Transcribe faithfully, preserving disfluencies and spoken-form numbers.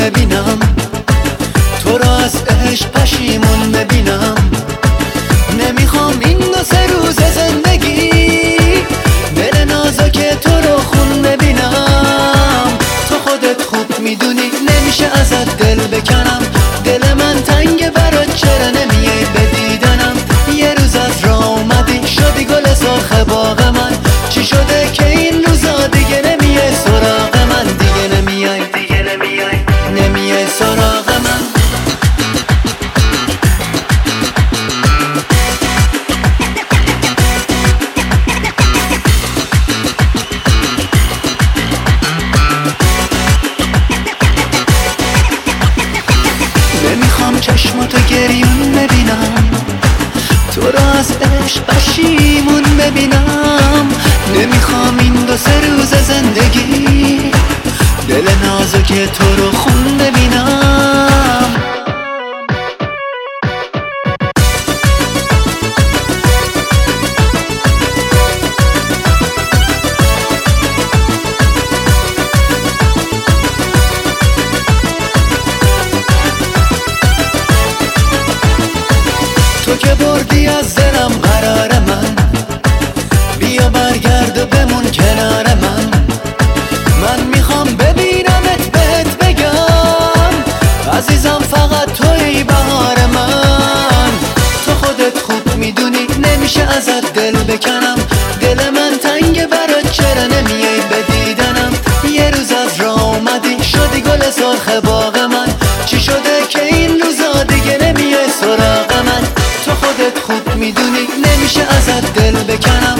ببینم، تو را از عشق پشیمون ببینم. نمیخوام این دو سه روز زندگی دل نازک تو رو خون ببینم. تو خودت خوب میدونی نمیشه ازت دل بکنم. دل من تنگ برات چرا نمیای به دیدنم؟ یه روز از راه اومدی شدی گل سرخ باغ من. چی شده که این روزا دیگه نمیای سراغ من؟ دیگه نمیای دیگه نمیای نمیای سراغ من. نمیخوام چشماتو گریون ببینم، تو را از عشق پشیمون ببینم. نمیخوام این دو سه روز زندگی دل نازک تو رو خون ببینم. تو که بردی از دلم قرار من، بیا برگرد و بمون کنار من. من میخوام ببینمت بهت بگم عزیزم فقط توی بهار من. تو خودت خوب میدونی نمیشه ازت دل بکنم. دل من تنگ برات چرا نمیای به دیدنم؟ یه روز از راه اومدی شدی گل سرخ باغ من. چی شده که این روزا دیگه نمیای سراغ من؟ تو خودت خوب میدونی نمیشه ازت دل بکنم.